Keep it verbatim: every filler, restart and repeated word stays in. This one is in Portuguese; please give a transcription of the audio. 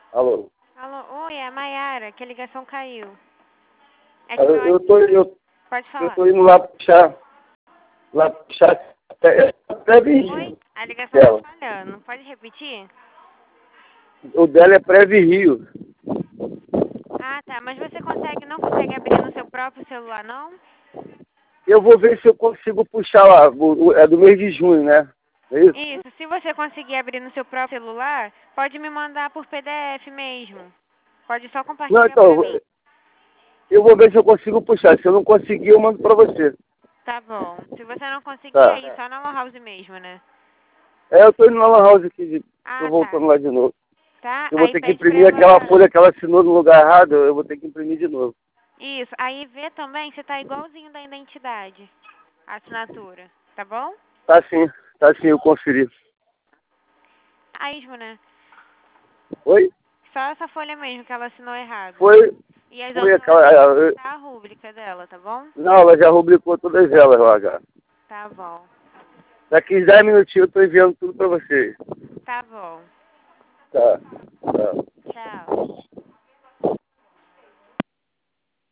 Alô? Alô, oi, é a Mayara, que a ligação caiu. É que Eu, meu... eu, tô, eu, Pode eu falar. tô indo lá puxar, lá puxar até, até Oi? Virgínia A ligação tá dela. falhando. Pode repetir? O dela é pré-Rio. Ah, tá. Mas você consegue, não consegue abrir no seu próprio celular, não? Eu vou ver se eu consigo puxar lá. O- o- É do mês de junho, né? É isso? Isso. Se você conseguir abrir no seu próprio celular, pode me mandar por P D F mesmo. Pode só Não, compartilhar pra então, mim. eu vou ver se eu consigo puxar. Se eu não conseguir, eu mando pra você. Tá bom. Se você não conseguir, Tá. aí só na Lan House mesmo, né? É, eu tô indo na Lan House aqui, tô Ah, tá. voltando lá de novo. Tá? Eu vou Aí ter que pede pra imprimir aquela ela... folha que ela assinou no lugar errado, eu vou ter que imprimir de novo. Isso. Aí vê também se tá igualzinho da identidade. A assinatura. Tá bom? Tá sim, tá sim, eu conferi. A mesmo, né? Oi? Só essa folha mesmo que ela assinou errado. Foi, E as foi outras ela aquela... tem que eu- mandar a rúbrica dela, tá bom? Não, ela já rubricou todas elas lá, já. Tá bom. Daqui dez minutinhos eu tô enviando tudo pra vocês. Tá bom. Tá, tá. Tchau.